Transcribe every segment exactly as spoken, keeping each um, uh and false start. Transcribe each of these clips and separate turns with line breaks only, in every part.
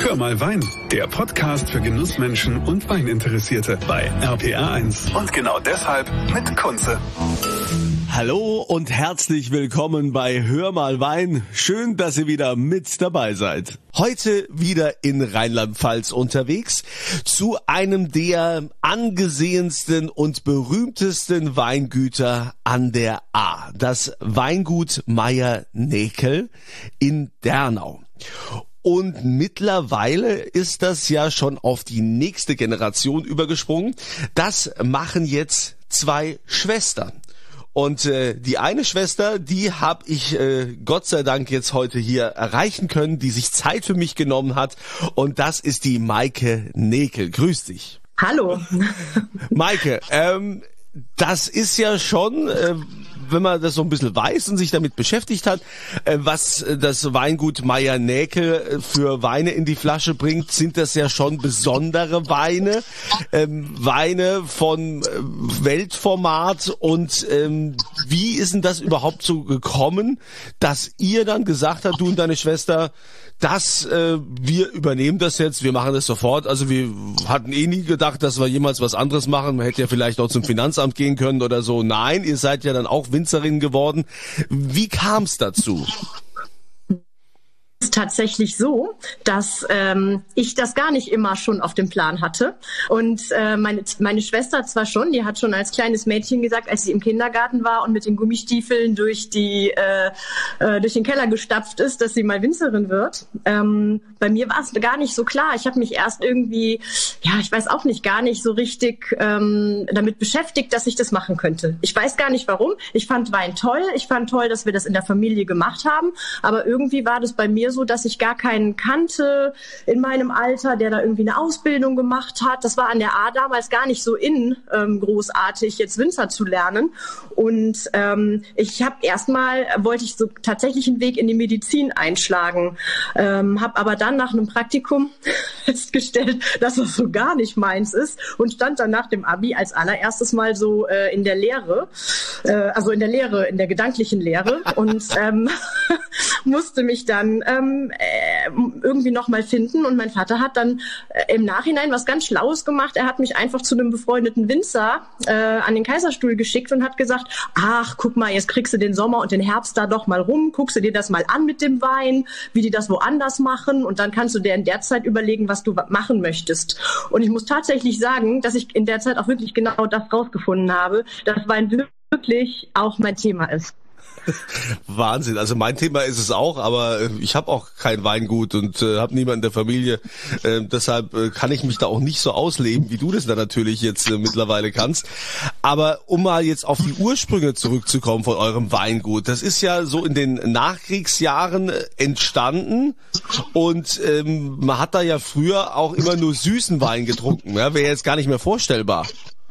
Hör mal Wein, der Podcast für Genussmenschen und Weininteressierte bei R P R eins. Und genau deshalb mit Kunze.
Hallo und herzlich willkommen bei Hör mal Wein. Schön, dass ihr wieder mit dabei seid. Heute wieder in Rheinland-Pfalz unterwegs zu einem der angesehensten und berühmtesten Weingüter an der A. Das Weingut Meier-Näkel in Dernau. Und mittlerweile ist das ja schon auf die nächste Generation übergesprungen. Das machen jetzt zwei Schwestern. Und äh, die eine Schwester, die habe ich äh, Gott sei Dank jetzt heute hier erreichen können, die sich Zeit für mich genommen hat. Und das ist die Maike Näkel. Grüß dich.
Hallo.
Maike, ähm, das ist ja schon... Äh, wenn man das so ein bisschen weiß und sich damit beschäftigt hat, was das Weingut Meier-Näkel für Weine in die Flasche bringt, sind das ja schon besondere Weine, ähm, Weine von Weltformat. Und ähm, wie ist denn das überhaupt so gekommen, dass ihr dann gesagt habt, du und deine Schwester, dass äh, wir übernehmen das jetzt, wir machen das sofort. Also wir hatten eh nie gedacht, dass wir jemals was anderes machen. Man hätte ja vielleicht auch zum Finanzamt gehen können oder so. Nein, ihr seid ja dann auch Winzerin geworden. Wie kam es dazu?
Es ist tatsächlich so, dass ähm, ich das gar nicht immer schon auf dem Plan hatte. Und äh, meine, meine Schwester zwar schon, die hat schon als kleines Mädchen gesagt, als sie im Kindergarten war und mit den Gummistiefeln durch die äh, äh, durch den Keller gestapft ist, dass sie mal Winzerin wird. Ähm, bei mir war es gar nicht so klar. Ich habe mich erst irgendwie, ja, ich weiß auch nicht, gar nicht so richtig ähm, damit beschäftigt, dass ich das machen könnte. Ich weiß gar nicht warum. Ich fand Wein toll. Ich fand toll, dass wir das in der Familie gemacht haben. Aber irgendwie war das bei mir so, dass ich gar keinen kannte in meinem Alter, der da irgendwie eine Ausbildung gemacht hat. Das war an der A damals gar nicht so in, ähm, großartig jetzt Winzer zu lernen. Und ähm, ich habe erstmal, wollte ich so tatsächlich einen Weg in die Medizin einschlagen, ähm, habe aber dann nach einem Praktikum festgestellt, dass das so gar nicht meins ist und stand dann nach dem Abi als allererstes mal so äh, in der Lehre, äh, also in der Lehre, in der gedanklichen Lehre und ähm, musste mich dann ähm, äh, irgendwie noch mal finden. Und mein Vater hat dann äh, im Nachhinein was ganz Schlaues gemacht. Er hat mich einfach zu einem befreundeten Winzer äh, an den Kaiserstuhl geschickt und hat gesagt, ach, guck mal, jetzt kriegst du den Sommer und den Herbst da doch mal rum, guckst du dir das mal an mit dem Wein, wie die das woanders machen und dann kannst du dir in der Zeit überlegen, was du machen möchtest. Und ich muss tatsächlich sagen, dass ich in der Zeit auch wirklich genau das rausgefunden habe, dass Wein wirklich auch mein Thema ist.
Wahnsinn, also mein Thema ist es auch, aber ich habe auch kein Weingut und äh, habe niemanden in der Familie, äh, deshalb äh, kann ich mich da auch nicht so ausleben, wie du das da natürlich jetzt äh, mittlerweile kannst. Aber um mal jetzt auf die Ursprünge zurückzukommen von eurem Weingut, das ist ja so in den Nachkriegsjahren entstanden und ähm, man hat da ja früher auch immer nur süßen Wein getrunken, ja? Wäre jetzt gar nicht mehr vorstellbar.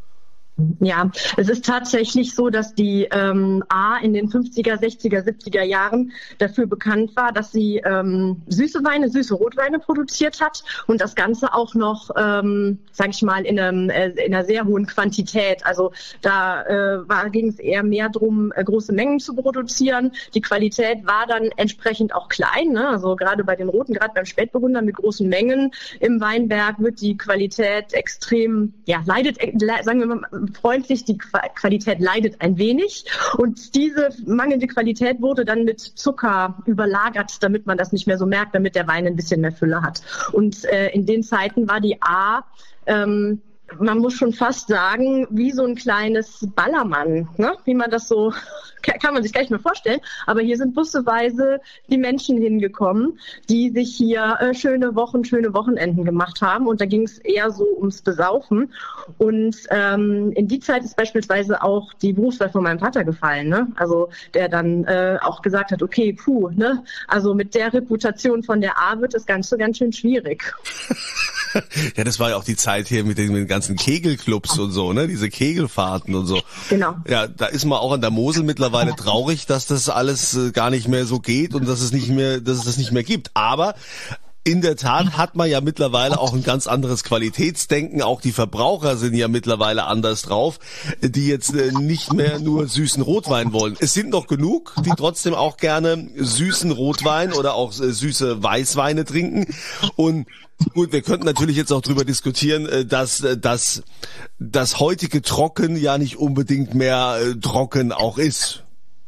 Ja, es ist tatsächlich so, dass die ähm, A in den fünfziger, sechziger, siebziger Jahren dafür bekannt war, dass sie ähm, süße Weine, süße Rotweine produziert hat und das Ganze auch noch, ähm, sage ich mal, in, einem, äh, in einer sehr hohen Quantität. Also da äh, war, ging es eher mehr darum, äh, große Mengen zu produzieren. Die Qualität war dann entsprechend auch klein, ne? Also gerade bei den Roten, gerade beim Spätburgunder mit großen Mengen im Weinberg wird die Qualität extrem, ja, leidet, äh, sagen wir mal, freundlich, die Qualität leidet ein wenig und diese mangelnde Qualität wurde dann mit Zucker überlagert, damit man das nicht mehr so merkt, damit der Wein ein bisschen mehr Fülle hat. Und äh, in den Zeiten war die A, ähm, man muss schon fast sagen, wie so ein kleines Ballermann, ne? Wie man das so, kann man sich gar nicht mehr vorstellen. Aber hier sind busseweise die Menschen hingekommen, die sich hier äh, schöne Wochen, schöne Wochenenden gemacht haben. Und da ging es eher so ums Besaufen. Und ähm, in die Zeit ist beispielsweise auch die Berufswahl von meinem Vater gefallen, ne? Also der dann äh, auch gesagt hat, okay, puh, ne? Also mit der Reputation von der A wird das Ganze ganz schön schwierig.
Ja, das war ja auch die Zeit hier mit den, mit den ganzen Kegelclubs und so, ne? Diese Kegelfahrten und so.
Genau.
Ja, da ist man auch an der Mosel mittlerweile traurig, dass das alles äh, gar nicht mehr so geht und dass es nicht mehr, dass es das nicht mehr gibt. Aber in der Tat hat man ja mittlerweile auch ein ganz anderes Qualitätsdenken. Auch die Verbraucher sind ja mittlerweile anders drauf, die jetzt nicht mehr nur süßen Rotwein wollen. Es sind noch genug, die trotzdem auch gerne süßen Rotwein oder auch süße Weißweine trinken. Und gut, wir könnten natürlich jetzt auch drüber diskutieren, dass dass das heutige Trocken ja nicht unbedingt mehr trocken auch ist.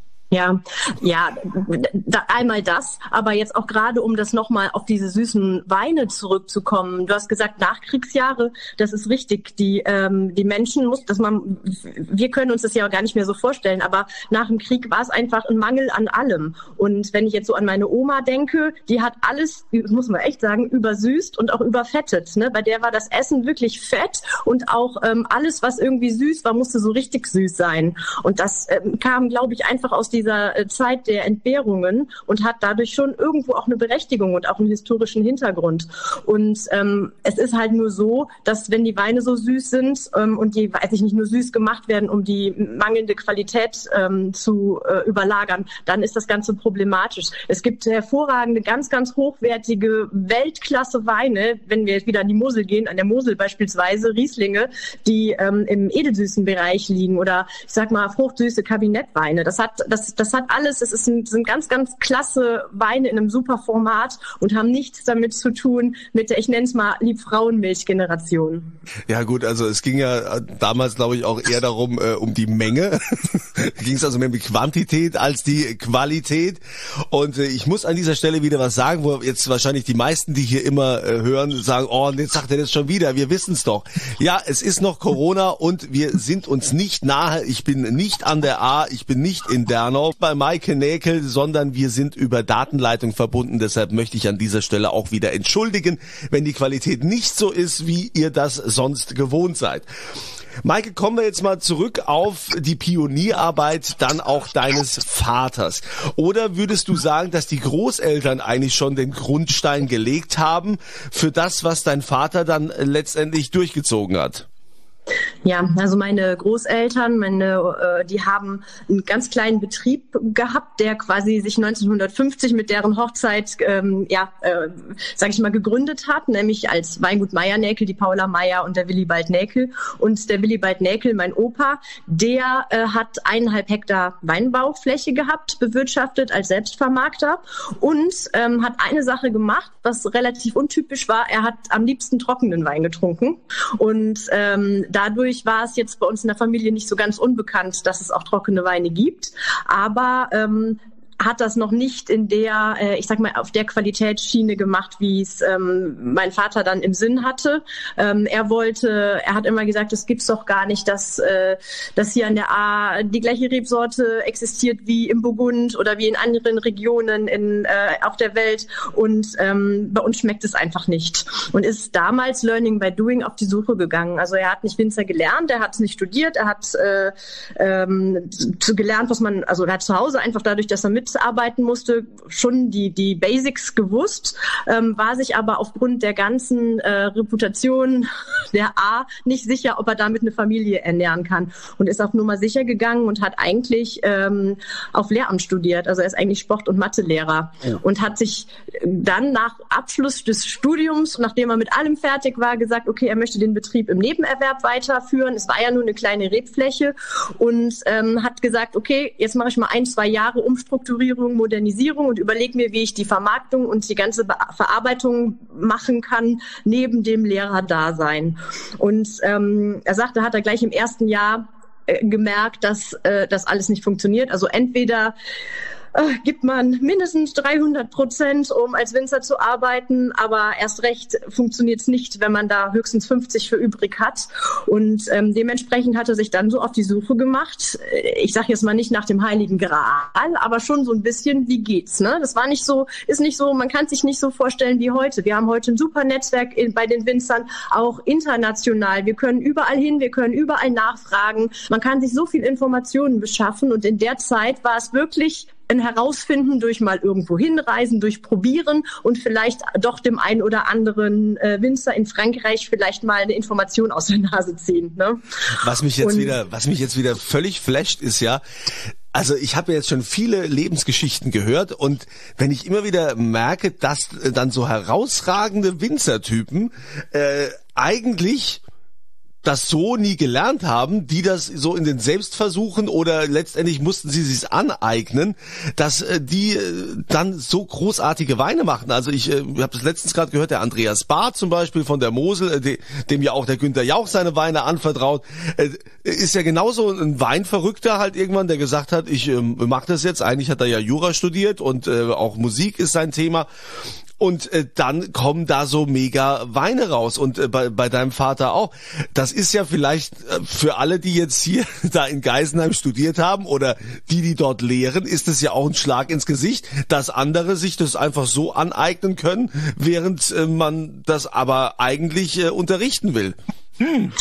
Ja, ja, da, einmal das, aber jetzt auch gerade, um das nochmal auf diese süßen Weine zurückzukommen. Du hast gesagt, Nachkriegsjahre, das ist richtig. Die ähm, die Menschen muss, dass man, wir können uns das ja gar nicht mehr so vorstellen, aber nach dem Krieg war es einfach ein Mangel an allem. Und wenn ich jetzt so an meine Oma denke, die hat alles, muss man echt sagen, übersüßt und auch überfettet. Ne? Bei der war das Essen wirklich fett und auch ähm, alles, was irgendwie süß war, musste so richtig süß sein. Und das ähm, kam, glaube ich, einfach aus dieser Zeit der Entbehrungen und hat dadurch schon irgendwo auch eine Berechtigung und auch einen historischen Hintergrund. Und ähm, es ist halt nur so, dass wenn die Weine so süß sind ähm, und die, weiß ich nicht, nur süß gemacht werden, um die mangelnde Qualität ähm, zu äh, überlagern, dann ist das Ganze problematisch. Es gibt hervorragende, ganz, ganz hochwertige Weltklasse Weine, wenn wir jetzt wieder an die Mosel gehen, an der Mosel beispielsweise, Rieslinge, die ähm, im edelsüßen Bereich liegen oder ich sag mal fruchtsüße Kabinettweine. Das hat, das Das hat alles, es ist ein, sind ganz, ganz klasse Weine in einem super Format und haben nichts damit zu tun mit der, ich nenne es mal, Liebfrauenmilch-Generation.
Ja gut, also es ging ja damals, glaube ich, auch eher darum, äh, um die Menge. Ging es also mehr um die Quantität als die Qualität. Und äh, ich muss an dieser Stelle wieder was sagen, wo jetzt wahrscheinlich die meisten, die hier immer äh, hören, sagen, oh, jetzt sagt er das schon wieder, wir wissen es doch. Ja, es ist noch Corona und wir sind uns nicht nahe. Ich bin nicht an der A, ich bin nicht in Dernau bei Maike Näkel, sondern wir sind über Datenleitung verbunden. Deshalb möchte ich an dieser Stelle auch wieder entschuldigen, wenn die Qualität nicht so ist, wie ihr das sonst gewohnt seid. Maike, kommen wir jetzt mal zurück auf die Pionierarbeit dann auch deines Vaters. Oder würdest du sagen, dass die Großeltern eigentlich schon den Grundstein gelegt haben für das, was dein Vater dann letztendlich durchgezogen hat?
Ja, also meine Großeltern, meine, äh, die haben einen ganz kleinen Betrieb gehabt, der quasi sich neunzehnhundertfünfzig mit deren Hochzeit, ähm, ja, äh, sage ich mal, gegründet hat, nämlich als Weingut Meier-Näkel, die Paula Meier und der Willibald Näkel. Und der Willibald Näkel, mein Opa, der äh, hat eineinhalb Hektar Weinbaufläche gehabt, bewirtschaftet als Selbstvermarkter und ähm, hat eine Sache gemacht, was relativ untypisch war. Er hat am liebsten trockenen Wein getrunken und ähm, dadurch war es jetzt bei uns in der Familie nicht so ganz unbekannt, dass es auch trockene Weine gibt. Aber ähm, hat das noch nicht in der, äh, ich sag mal, auf der Qualitätsschiene gemacht, wie es ähm, mein Vater dann im Sinn hatte. Ähm, er wollte, er hat immer gesagt, es gibt's doch gar nicht, dass, äh, dass hier an der A die gleiche Rebsorte existiert wie im Burgund oder wie in anderen Regionen in, äh, auf der Welt. Und ähm, bei uns schmeckt es einfach nicht. Und ist damals Learning by Doing auf die Suche gegangen. Also er hat nicht Winzer gelernt, er hat es nicht studiert, er hat äh, ähm, gelernt, was man, also er hat zu Hause einfach dadurch, dass er mit arbeiten musste, schon die die Basics gewusst, ähm, war sich aber aufgrund der ganzen äh, Reputation der A nicht sicher, ob er damit eine Familie ernähren kann und ist auf Nummer sicher gegangen und hat eigentlich ähm, auf Lehramt studiert, also er ist eigentlich Sport- und Mathelehrer ja. Und hat sich dann nach Abschluss des Studiums, nachdem er mit allem fertig war, gesagt, okay, er möchte den Betrieb im Nebenerwerb weiterführen, es war ja nur eine kleine Rebfläche und ähm, hat gesagt, okay, jetzt mache ich mal ein, zwei Jahre Umstrukturierung, Modernisierung und überlege mir, wie ich die Vermarktung und die ganze Be- Verarbeitung machen kann, neben dem Lehrerdasein. Und ähm, er sagte, hat er gleich im ersten Jahr äh, gemerkt, dass äh, das alles nicht funktioniert. Also entweder Äh, gibt man mindestens dreihundert Prozent, um als Winzer zu arbeiten, aber erst recht funktioniert es nicht, wenn man da höchstens fünfzig für übrig hat. Und ähm, dementsprechend hat er sich dann so auf die Suche gemacht. Ich sage jetzt mal nicht nach dem Heiligen Gral, aber schon so ein bisschen, wie geht's? Ne? Das war nicht so, ist nicht so, man kann sich nicht so vorstellen wie heute. Wir haben heute ein super Netzwerk in, bei den Winzern, auch international. Wir können überall hin, wir können überall nachfragen. Man kann sich so viel Informationen beschaffen und in der Zeit war es wirklich ein Herausfinden durch mal irgendwo hinreisen, durch Probieren und vielleicht doch dem einen oder anderen äh, Winzer in Frankreich vielleicht mal eine Information aus der Nase ziehen. Ne?
Was mich jetzt
und,
wieder, was mich jetzt wieder völlig flasht, ist ja, Also ich habe jetzt schon viele Lebensgeschichten gehört und wenn ich immer wieder merke, dass dann so herausragende Winzertypen äh, eigentlich das so nie gelernt haben, die das so in den Selbstversuchen oder letztendlich mussten sie sich's aneignen, dass äh, die äh, dann so großartige Weine machen. Also ich äh, habe das letztens gerade gehört, der Andreas Bahr zum Beispiel von der Mosel, äh, de, dem ja auch der Günther Jauch seine Weine anvertraut, äh, ist ja genauso ein Weinverrückter halt irgendwann, der gesagt hat, ich äh, mache das jetzt. Eigentlich hat er ja Jura studiert und äh, auch Musik ist sein Thema. Und äh, dann kommen da so mega Weine raus. Und äh, bei, bei deinem Vater auch. Das ist ja vielleicht äh, für alle, die jetzt hier da in Geisenheim studiert haben oder die, die dort lehren, ist es ja auch ein Schlag ins Gesicht, dass andere sich das einfach so aneignen können, während äh, man das aber eigentlich äh, unterrichten will. Hm.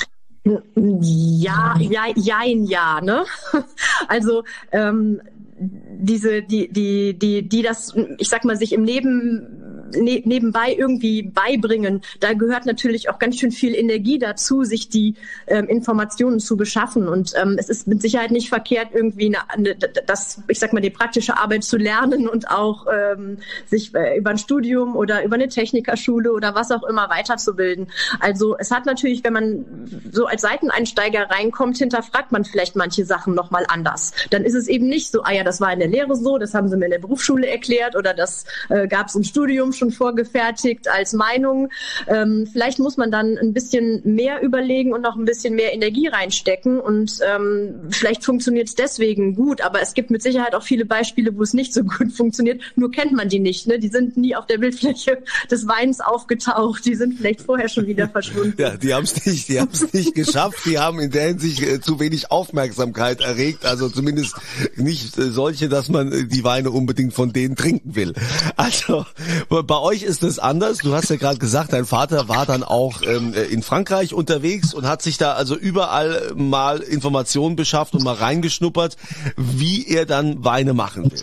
Ja, ja, jein, ja, ne? Also, ähm, diese, die, die, die, die das, ich sag mal, sich im Leben ne, nebenbei irgendwie beibringen, da gehört natürlich auch ganz schön viel Energie dazu, sich die ähm, Informationen zu beschaffen. Und ähm, es ist mit Sicherheit nicht verkehrt, irgendwie eine, eine, das, ich sag mal, die praktische Arbeit zu lernen und auch ähm, sich äh, über ein Studium oder über eine Technikerschule oder was auch immer weiterzubilden. Also es hat natürlich, wenn man so als Seiteneinsteiger reinkommt, hinterfragt man vielleicht manche Sachen nochmal anders. Dann ist es eben nicht so, ah ja, das war in der Lehre so, das haben sie mir in der Berufsschule erklärt oder das äh, gab es im Studium schon vorgefertigt als Meinung. Ähm, vielleicht muss man dann ein bisschen mehr überlegen und noch ein bisschen mehr Energie reinstecken und ähm, vielleicht funktioniert es deswegen gut, aber es gibt mit Sicherheit auch viele Beispiele, wo es nicht so gut funktioniert, nur kennt man die nicht. Ne? Die sind nie auf der Bildfläche des Weins aufgetaucht, die sind vielleicht vorher schon wieder verschwunden.
Ja, die haben es nicht, die haben es nicht geschafft, die haben in der Hinsicht äh, zu wenig Aufmerksamkeit erregt, also zumindest nicht äh, solche, dass man äh, die Weine unbedingt von denen trinken will. Also bei euch ist es anders. Du hast ja gerade gesagt, dein Vater war dann auch ähm, in Frankreich unterwegs und hat sich da also überall mal Informationen beschafft und mal reingeschnuppert, wie er dann Weine machen will.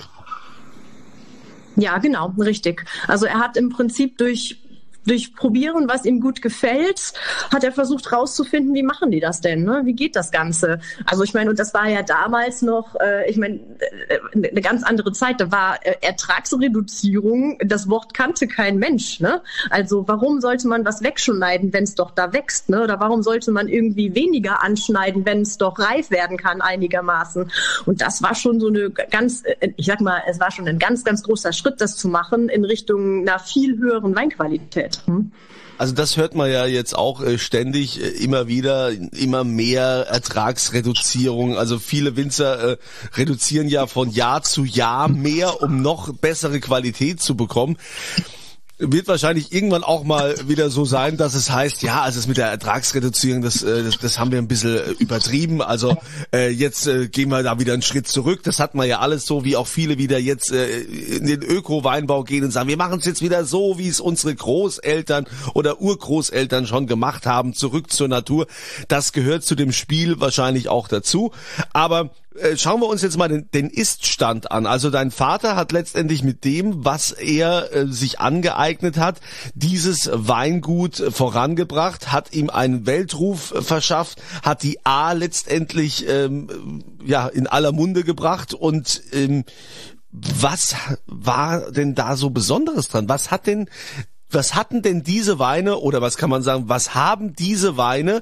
Ja, genau, richtig. Also er hat im Prinzip durch durch Probieren, was ihm gut gefällt, hat er versucht rauszufinden, wie machen die das denn, ne? Wie geht das Ganze? Also ich meine, und das war ja damals noch, äh, ich meine, äh, eine ganz andere Zeit, da war äh, Ertragsreduzierung, das Wort kannte kein Mensch, ne? Also warum sollte man was wegschneiden, wenn es doch da wächst, ne? Oder warum sollte man irgendwie weniger anschneiden, wenn es doch reif werden kann einigermaßen? Und das war schon so eine ganz, ich sag mal, es war schon ein ganz, ganz großer Schritt, das zu machen in Richtung einer viel höheren Weinqualität.
Also das hört man ja jetzt auch äh, ständig, äh, immer wieder, immer mehr Ertragsreduzierung. Also viele Winzer äh, reduzieren ja von Jahr zu Jahr mehr, um noch bessere Qualität zu bekommen. Wird wahrscheinlich irgendwann auch mal wieder so sein, dass es heißt, ja, also es mit der Ertragsreduzierung, das, äh, das, das haben wir ein bisschen übertrieben. Also äh, jetzt äh, gehen wir da wieder einen Schritt zurück. Das hat man ja alles so, wie auch viele wieder jetzt äh, in den Öko-Weinbau gehen und sagen, wir machen es jetzt wieder so, wie es unsere Großeltern oder Urgroßeltern schon gemacht haben, zurück zur Natur. Das gehört zu dem Spiel wahrscheinlich auch dazu. Aber schauen wir uns jetzt mal den, den Ist-Stand an. Also dein Vater hat letztendlich mit dem, was er äh, sich angeeignet hat, dieses Weingut vorangebracht, hat ihm einen Weltruf äh, verschafft, hat die A letztendlich ähm, ja in aller Munde gebracht. Und ähm, was war denn da so Besonderes dran? Was hat denn, was hatten denn diese Weine oder was kann man sagen? Was haben diese Weine,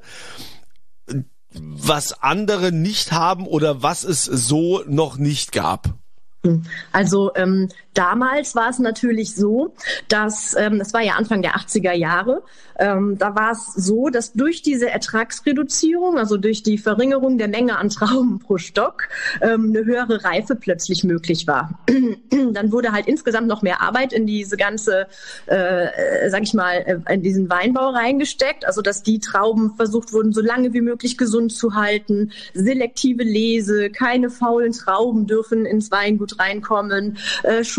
was andere nicht haben oder was es so noch nicht gab?
Also ähm, damals war es natürlich so, dass, ähm, das war ja Anfang der achtziger Jahre, ähm, da war es so, dass durch diese Ertragsreduzierung, also durch die Verringerung der Menge an Trauben pro Stock, ähm, eine höhere Reife plötzlich möglich war. Dann wurde halt insgesamt noch mehr Arbeit in diese ganze, äh, sag ich mal, in diesen Weinbau reingesteckt, also dass die Trauben versucht wurden, so lange wie möglich gesund zu halten, selektive Lese, keine faulen Trauben dürfen ins Weingut reinkommen, äh, schon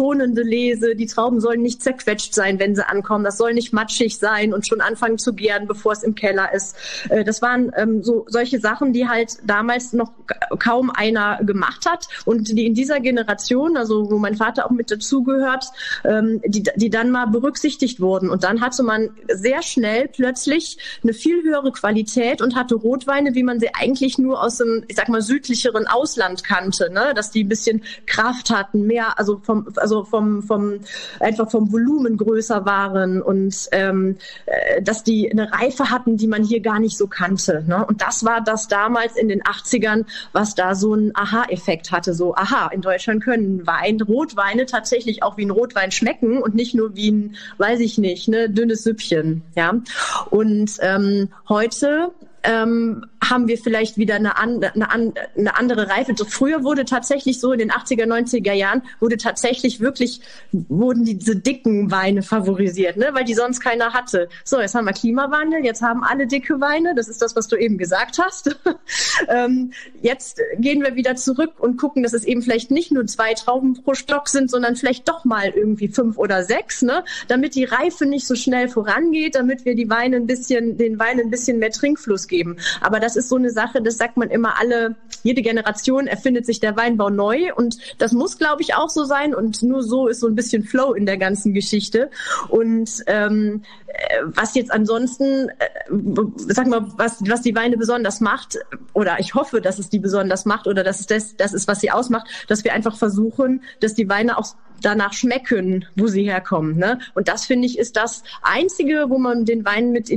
schonende Lese, die Trauben sollen nicht zerquetscht sein, wenn sie ankommen, das soll nicht matschig sein und schon anfangen zu gären, bevor es im Keller ist. Äh, das waren ähm, so solche Sachen, die halt damals noch kaum einer gemacht hat und die in dieser Generation, also wo mein Vater auch mit dazugehört, ähm, die, die dann mal berücksichtigt wurden. Und dann hatte man sehr schnell plötzlich eine viel höhere Qualität und hatte Rotweine, wie man sie eigentlich nur aus dem, ich sag mal, südlicheren Ausland kannte, ne? Dass die ein bisschen Kraft hatten, mehr, also vom, also vom, vom, einfach vom Volumen größer waren und ähm, dass die eine Reife hatten, die man hier gar nicht so kannte, ne? Und das war das damals in den achtzigern, was da so einen Aha-Effekt hatte, so, aha, in Deutschland können Wein, Rotweine tatsächlich auch wie ein Rotwein schmecken und nicht nur wie ein, weiß ich nicht, ne, dünnes Süppchen, ja. Und ähm, heute ähm, haben wir vielleicht wieder eine, an, eine, eine andere Reife. Früher wurde tatsächlich so in den achtziger, neunziger Jahren wurde tatsächlich wirklich, wurden diese dicken Weine favorisiert, ne, weil die sonst keiner hatte. So, jetzt haben wir Klimawandel, jetzt haben alle dicke Weine, das ist das, was du eben gesagt hast. ähm, jetzt gehen wir wieder zurück und gucken, dass es eben vielleicht nicht nur zwei Trauben pro Stock sind, sondern vielleicht doch mal irgendwie fünf oder sechs, ne, damit die Reife nicht so schnell vorangeht, damit wir die Weine ein bisschen, den Weinen ein bisschen mehr Trinkfluss geben. Aber das ist so eine Sache, das sagt man immer, alle, jede Generation erfindet sich der Weinbau neu und das muss, glaube ich, auch so sein und nur so ist so ein bisschen Flow in der ganzen Geschichte. Und ähm, was jetzt ansonsten, äh, sag mal, was, was die Weine besonders macht, oder ich hoffe, dass es die besonders macht oder dass es das, das ist, was sie ausmacht, dass wir einfach versuchen, dass die Weine auch danach schmecken, wo sie herkommen, ne? Und das, finde ich, ist das Einzige, wo man den Weinen mit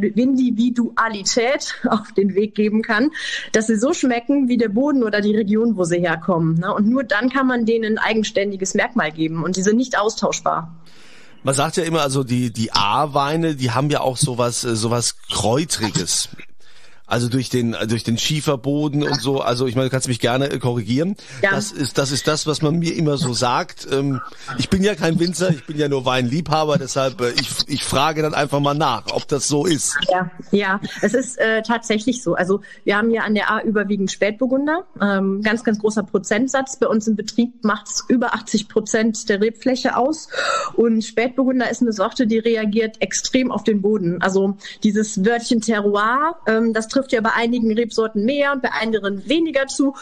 Individualität auf den Weg geben kann, dass sie so schmecken wie der Boden oder die Region, wo sie herkommen, ne? Und nur dann kann man denen ein eigenständiges Merkmal geben und die sind nicht austauschbar.
Man sagt ja immer, also die die A-Weine, die haben ja auch sowas sowas Kräutriges. Also durch den durch den Schieferboden und so. Also ich meine, du kannst mich gerne korrigieren. Ja. Das ist das ist das, was man mir immer so sagt. Ähm, ich bin ja kein Winzer, ich bin ja nur Weinliebhaber, deshalb äh, ich ich frage dann einfach mal nach, ob das so ist.
Ja, ja, es ist äh, tatsächlich so. Also wir haben ja an der A überwiegend Spätburgunder, ähm, ganz ganz großer Prozentsatz. Bei uns im Betrieb macht es über achtzig Prozent der Rebfläche aus. Und Spätburgunder ist eine Sorte, die reagiert extrem auf den Boden. Also dieses Wörtchen Terroir, ähm, das trifft ja bei einigen Rebsorten mehr und bei anderen weniger zu.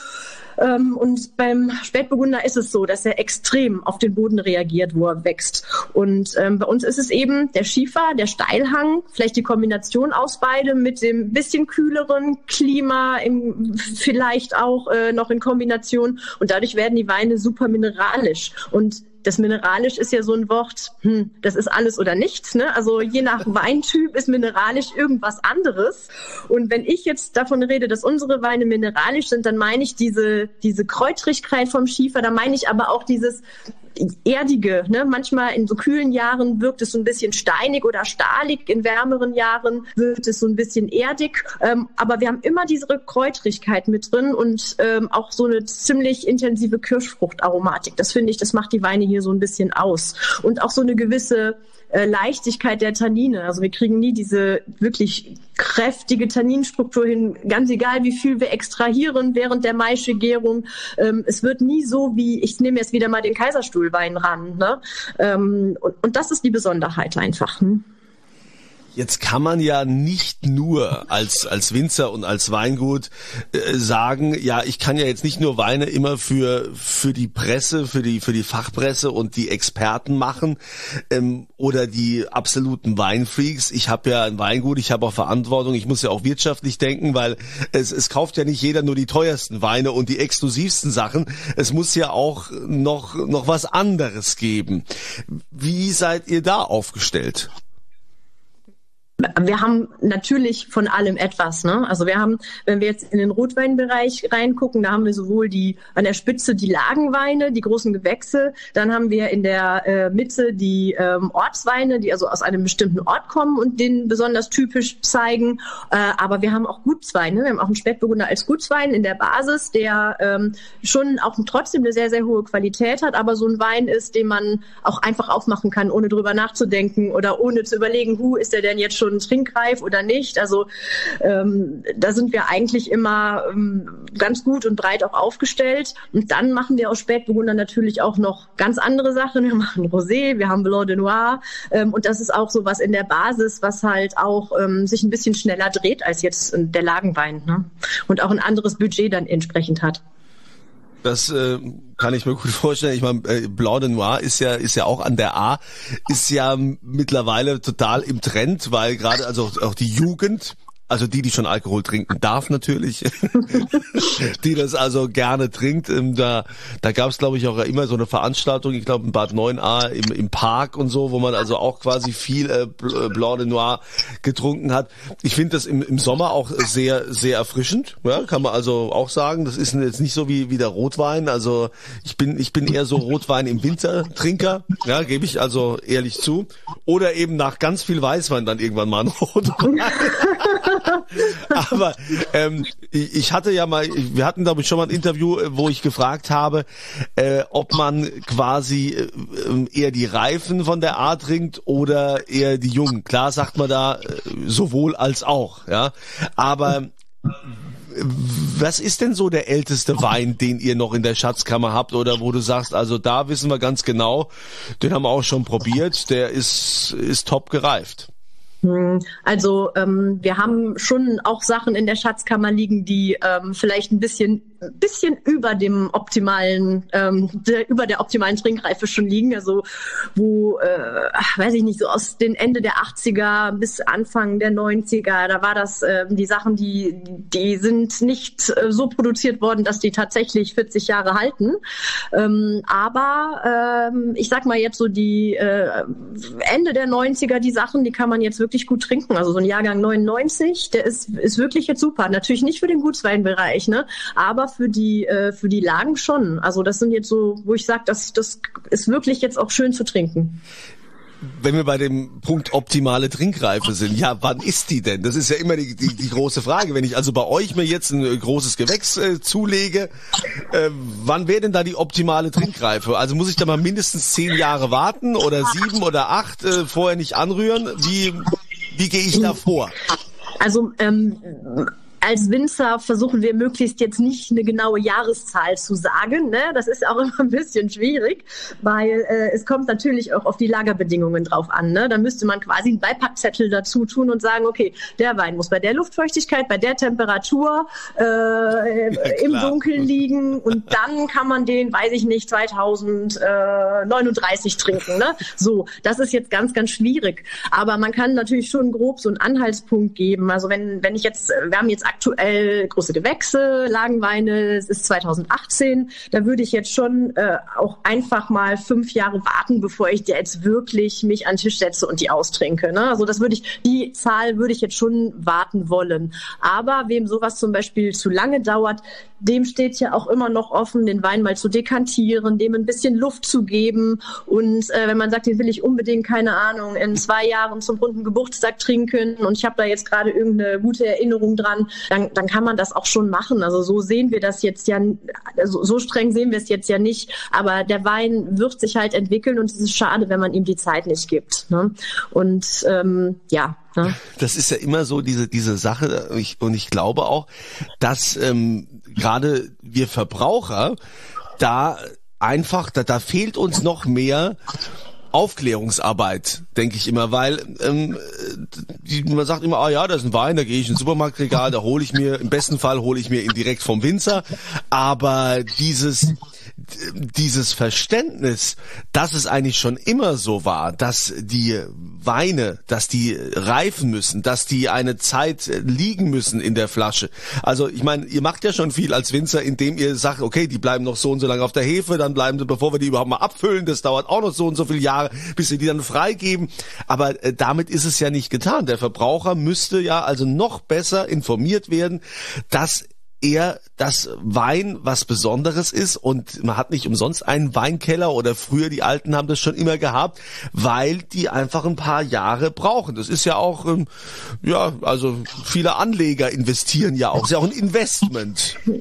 Und beim Spätburgunder ist es so, dass er extrem auf den Boden reagiert, wo er wächst. Und ähm, bei uns ist es eben der Schiefer, der Steilhang, vielleicht die Kombination aus beidem mit dem bisschen kühleren Klima, im, vielleicht auch äh, noch in Kombination. Und dadurch werden die Weine super mineralisch. Und das mineralisch ist ja so ein Wort, hm, das ist alles oder nichts, ne? Also je nach Weintyp ist mineralisch irgendwas anderes. Und wenn ich jetzt davon rede, dass unsere Weine mineralisch sind, dann meine ich diese, diese Kräutrigkeit vom Schiefer, da meine ich aber auch dieses Erdige, ne? Manchmal in so kühlen Jahren wirkt es so ein bisschen steinig oder stahlig, in wärmeren Jahren wird es so ein bisschen erdig, ähm, aber wir haben immer diese Kräutrigkeit mit drin und ähm, auch so eine ziemlich intensive Kirschfruchtaromatik. Das finde ich, das macht die Weine hier so ein bisschen aus und auch so eine gewisse äh, Leichtigkeit der Tannine. Also wir kriegen nie diese wirklich kräftige Tanninstruktur hin, ganz egal, wie viel wir extrahieren während der Maischegärung. Ähm, es wird nie so wie, ich nehme jetzt wieder mal den Kaiserstuhlwein ran, ne? Ähm, und, und das ist die Besonderheit einfach. Hm?
Jetzt kann man ja nicht nur als als Winzer und als Weingut äh, sagen, ja, ich kann ja jetzt nicht nur Weine immer für für die Presse, für die für die Fachpresse und die Experten machen ähm, oder die absoluten Weinfreaks. Ich habe ja ein Weingut, ich habe auch Verantwortung, ich muss ja auch wirtschaftlich denken, weil es es kauft ja nicht jeder nur die teuersten Weine und die exklusivsten Sachen. Es muss ja auch noch noch was anderes geben. Wie seid ihr da aufgestellt?
Wir haben natürlich von allem etwas, ne? Also wir haben, wenn wir jetzt in den Rotweinbereich reingucken, da haben wir sowohl die an der Spitze die Lagenweine, die großen Gewächse, dann haben wir in der äh, Mitte die ähm, Ortsweine, die also aus einem bestimmten Ort kommen und den besonders typisch zeigen. Äh, aber wir haben auch Gutsweine, wir haben auch einen Spätburgunder als Gutswein in der Basis, der ähm, schon auch trotzdem eine sehr, sehr hohe Qualität hat, aber so ein Wein ist, den man auch einfach aufmachen kann, ohne drüber nachzudenken oder ohne zu überlegen, hu, ist der denn jetzt schon schon trinkreif oder nicht. Also ähm, da sind wir eigentlich immer ähm, ganz gut und breit auch aufgestellt. Und dann machen wir aus Spätburgunder natürlich auch noch ganz andere Sachen. Wir machen Rosé, wir haben Blanc de Noir ähm, und das ist auch so was in der Basis, was halt auch ähm, sich ein bisschen schneller dreht als jetzt der Lagenwein, ne? Und auch ein anderes Budget dann entsprechend hat.
Das äh, kann ich mir gut vorstellen. Ich meine, äh, Blanc de Noir ist ja ist ja auch an der A, ist ja mittlerweile total im Trend, weil gerade also auch die Jugend, also die, die schon Alkohol trinken darf natürlich, die das also gerne trinkt. Da, da gab es, glaube ich, auch immer so eine Veranstaltung, ich glaube in Bad Neuenahr im, im Park und so, wo man also auch quasi viel äh, Blanc de Noir getrunken hat. Ich finde das im, im Sommer auch sehr, sehr erfrischend, ja, kann man also auch sagen. Das ist jetzt nicht so wie, wie der Rotwein. Also ich bin, ich bin eher so Rotwein im Wintertrinker, ja, gebe ich also ehrlich zu. Oder eben nach ganz viel Weißwein dann irgendwann mal ein Rotwein. Aber ähm, ich hatte ja mal, wir hatten glaube ich schon mal ein Interview, wo ich gefragt habe, äh, ob man quasi äh, eher die Reifen von der A trinkt oder eher die Jungen. Klar sagt man da äh, sowohl als auch, ja. Aber was ist denn so der älteste Wein, den ihr noch in der Schatzkammer habt oder wo du sagst, also da wissen wir ganz genau, den haben wir auch schon probiert, der ist ist top gereift?
Also ähm, wir haben schon auch Sachen in der Schatzkammer liegen, die ähm, vielleicht ein bisschen bisschen über dem optimalen, ähm, der, über der optimalen Trinkreife schon liegen. Also wo, äh, weiß ich nicht, so aus den Ende der achtziger bis Anfang der neunziger, da war das äh, die Sachen, die die sind nicht äh, so produziert worden, dass die tatsächlich vierzig Jahre halten. Ähm, aber ähm, ich sag mal jetzt so die äh, Ende der neunziger, die Sachen, die kann man jetzt wirklich gut trinken. Also so ein Jahrgang neunundneunzig, der ist ist wirklich jetzt super. Natürlich nicht für den Gutsweinbereich, ne, aber für die äh, für die Lagen schon. Also das sind jetzt so, wo ich sage, das das ist wirklich jetzt auch schön zu trinken.
Wenn wir bei dem Punkt optimale Trinkreife sind, ja, wann ist die denn? Das ist ja immer die, die, die große Frage. Wenn ich also bei euch mir jetzt ein großes Gewächs äh, zulege, äh, wann wäre denn da die optimale Trinkreife? Also muss ich da mal mindestens zehn Jahre warten oder sieben oder acht, äh, vorher nicht anrühren? Wie, wie gehe ich da vor?
Also ähm, als Winzer versuchen wir möglichst jetzt nicht eine genaue Jahreszahl zu sagen, ne? Das ist auch immer ein bisschen schwierig, weil äh, es kommt natürlich auch auf die Lagerbedingungen drauf an, ne? Da müsste man quasi einen Beipackzettel dazu tun und sagen, okay, der Wein muss bei der Luftfeuchtigkeit, bei der Temperatur äh, ja, im Dunkeln liegen und dann kann man den, weiß ich nicht, zweitausendneununddreißig trinken, ne? So, das ist jetzt ganz, ganz schwierig. Aber man kann natürlich schon grob so einen Anhaltspunkt geben. Also wenn, wenn ich jetzt, wir haben jetzt aktuell große Gewächse, Lagenweine, es ist zweitausendachtzehn, da würde ich jetzt schon äh, auch einfach mal fünf Jahre warten, bevor ich jetzt wirklich mich an den Tisch setze und die austrinke, ne? Also das würde ich, die Zahl würde ich jetzt schon warten wollen. Aber wem sowas zum Beispiel zu lange dauert, dem steht ja auch immer noch offen, den Wein mal zu dekantieren, dem ein bisschen Luft zu geben und äh, wenn man sagt, den will ich unbedingt, keine Ahnung, in zwei Jahren zum runden Geburtstag trinken und ich habe da jetzt gerade irgendeine gute Erinnerung dran, dann, dann kann man das auch schon machen. Also so sehen wir das jetzt ja, also so streng sehen wir es jetzt ja nicht, aber der Wein wird sich halt entwickeln und es ist schade, wenn man ihm die Zeit nicht gibt, ne? Und ähm, ja, ne?
Das ist ja immer so diese diese Sache ich, und ich glaube auch, dass ähm, gerade wir Verbraucher da einfach, da, da fehlt uns noch mehr Aufklärungsarbeit, denke ich immer, weil ähm, die, man sagt immer, ah ja, da ist ein Wein, da gehe ich ins Supermarktregal, da hole ich mir, im besten Fall hole ich mir ihn direkt vom Winzer, aber dieses dieses Verständnis, dass es eigentlich schon immer so war, dass die Weine, dass die reifen müssen, dass die eine Zeit liegen müssen in der Flasche. Also ich meine, ihr macht ja schon viel als Winzer, indem ihr sagt, okay, die bleiben noch so und so lange auf der Hefe, dann bleiben sie, bevor wir die überhaupt mal abfüllen, das dauert auch noch so und so viele Jahre, bis wir die dann freigeben. Aber äh, damit ist es ja nicht getan. Der Verbraucher müsste ja also noch besser informiert werden, dass eher das Wein was Besonderes ist und man hat nicht umsonst einen Weinkeller oder früher die Alten haben das schon immer gehabt, weil die einfach ein paar Jahre brauchen. Das ist ja auch, ähm, ja, also viele Anleger investieren ja auch, ist ja auch ein Investment.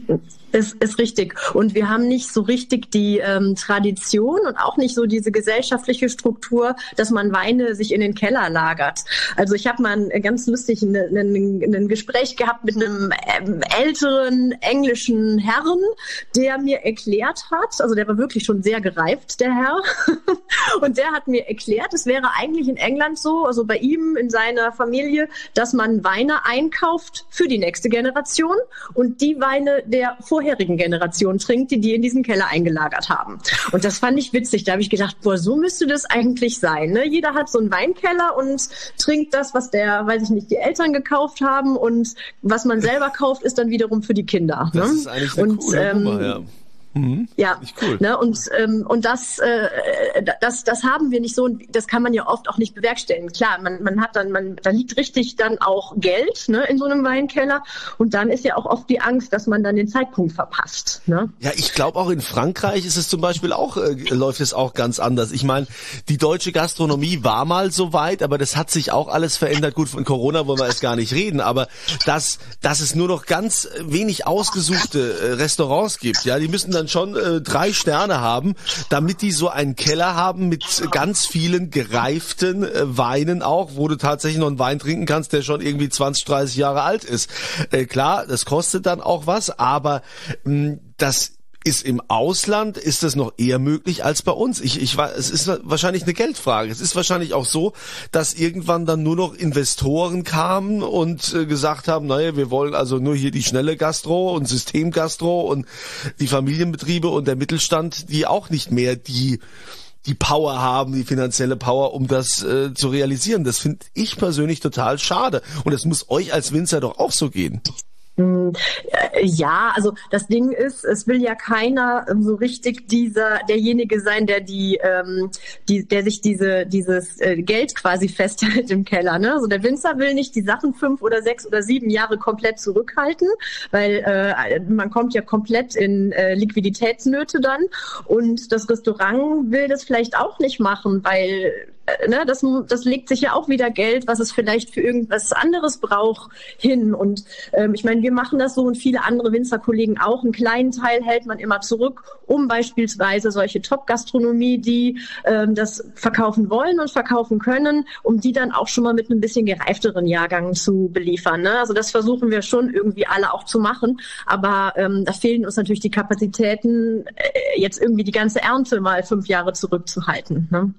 Ist, ist richtig. Und wir haben nicht so richtig die ähm, Tradition und auch nicht so diese gesellschaftliche Struktur, dass man Weine sich in den Keller lagert. Also ich habe mal ein, ganz lustig ein, ein, ein Gespräch gehabt mit einem ähm, älteren englischen Herrn, der mir erklärt hat, also der war wirklich schon sehr gereift, der Herr, und der hat mir erklärt, es wäre eigentlich in England so, also bei ihm in seiner Familie, dass man Weine einkauft für die nächste Generation und die Weine der vorherigen Generation trinkt, die die in diesen Keller eingelagert haben. Und das fand ich witzig. Da habe ich gedacht, boah, so müsste das eigentlich sein. Ne? Jeder hat so einen Weinkeller und trinkt das, was der, weiß ich nicht, die Eltern gekauft haben, und was man selber kauft, ist dann wiederum für die Kinder.
Das
ne?
ist eigentlich eine
und,
coole
ähm,
Nummer, ja. Mhm.
Ja,
cool.
ne, und ähm, und das äh, das das haben wir nicht so, und das kann man ja oft auch nicht bewerkstelligen. Klar, man man hat dann man da liegt richtig dann auch Geld, ne, in so einem Weinkeller, und dann ist ja auch oft die Angst, dass man dann den Zeitpunkt verpasst. Ne?
Ja, ich glaube auch in Frankreich ist es zum Beispiel auch äh, läuft es auch ganz anders. Ich meine, die deutsche Gastronomie war mal so weit, aber das hat sich auch alles verändert. Gut, von Corona wollen wir jetzt gar nicht reden, aber dass dass es nur noch ganz wenig ausgesuchte äh, Restaurants gibt, ja, die müssen dann schon äh, drei Sterne haben, damit die so einen Keller haben mit ganz vielen gereiften äh, Weinen auch, wo du tatsächlich noch einen Wein trinken kannst, der schon irgendwie zwanzig, dreißig Jahre alt ist. Äh, klar, das kostet dann auch was, aber mh, das ist im Ausland, ist das noch eher möglich als bei uns. Ich, ich war, es ist wahrscheinlich eine Geldfrage. Es ist wahrscheinlich auch so, dass irgendwann dann nur noch Investoren kamen und äh, gesagt haben, naja, wir wollen also nur hier die schnelle Gastro und Systemgastro und die Familienbetriebe und der Mittelstand, die auch nicht mehr die die Power haben, die finanzielle Power, um das äh, zu realisieren. Das finde ich persönlich total schade. Und das muss euch als Winzer doch auch so gehen.
Ja, also das Ding ist, es will ja keiner so richtig dieser derjenige sein, der die, ähm, die der sich diese dieses äh, Geld quasi festhält im Keller. Ne? Also der Winzer will nicht die Sachen fünf oder sechs oder sieben Jahre komplett zurückhalten, weil äh, man kommt ja komplett in äh, Liquiditätsnöte dann. Und das Restaurant will das vielleicht auch nicht machen, weil äh, ne, das, das legt sich ja auch wieder Geld, was es vielleicht für irgendwas anderes braucht, hin. Und ähm, ich meine, wir machen das so und viele andere Winzerkollegen auch. Einen kleinen Teil hält man immer zurück, um beispielsweise solche Top-Gastronomie, die ähm, das verkaufen wollen und verkaufen können, um die dann auch schon mal mit einem bisschen gereifteren Jahrgang zu beliefern. Ne? Also das versuchen wir schon irgendwie alle auch zu machen. Aber ähm, da fehlen uns natürlich die Kapazitäten, äh, jetzt irgendwie die ganze Ernte mal fünf Jahre zurückzuhalten. Ne?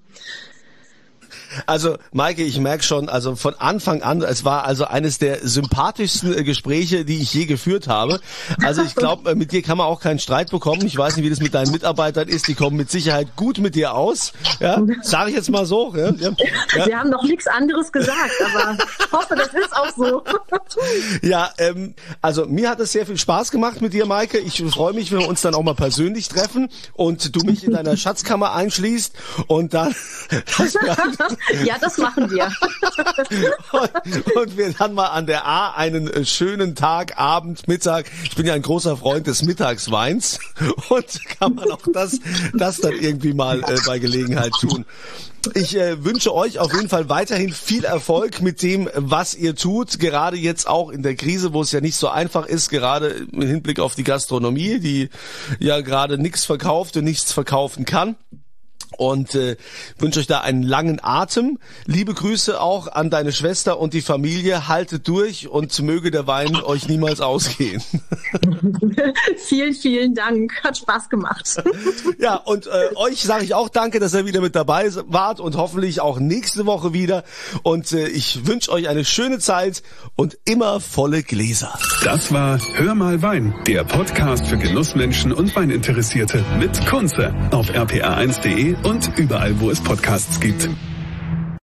Also Maike, ich merke schon, also von Anfang an, es war also eines der sympathischsten Gespräche, die ich je geführt habe. Also ich glaube, mit dir kann man auch keinen Streit bekommen. Ich weiß nicht, wie das mit deinen Mitarbeitern ist. Die kommen mit Sicherheit gut mit dir aus. Ja, sage ich jetzt mal so. Ja, ja, ja.
Wir haben noch nichts anderes gesagt, aber ich hoffe, das ist auch so.
Ja, ähm, also mir hat es sehr viel Spaß gemacht mit dir, Maike. Ich freue mich, wenn wir uns dann auch mal persönlich treffen und du mich in deiner Schatzkammer einschließt und dann
ja, das machen wir.
und, und wir dann mal an der A einen schönen Tag, Abend, Mittag. Ich bin ja ein großer Freund des Mittagsweins und kann man auch das, das dann irgendwie mal äh, bei Gelegenheit tun. Ich äh, wünsche euch auf jeden Fall weiterhin viel Erfolg mit dem, was ihr tut, gerade jetzt auch in der Krise, wo es ja nicht so einfach ist, gerade im Hinblick auf die Gastronomie, die ja gerade nichts verkauft und nichts verkaufen kann. Und äh, wünsche euch da einen langen Atem. Liebe Grüße auch an deine Schwester und die Familie. Haltet durch und möge der Wein euch niemals ausgehen.
Vielen, vielen Dank. Hat Spaß gemacht.
Ja, und äh, euch sage ich auch danke, dass ihr wieder mit dabei wart und hoffentlich auch nächste Woche wieder. Und äh, ich wünsche euch eine schöne Zeit und immer volle Gläser.
Das war Hör mal Wein, der Podcast für Genussmenschen und Weininteressierte mit Kunze auf r p r eins punkt de und überall, wo es Podcasts gibt.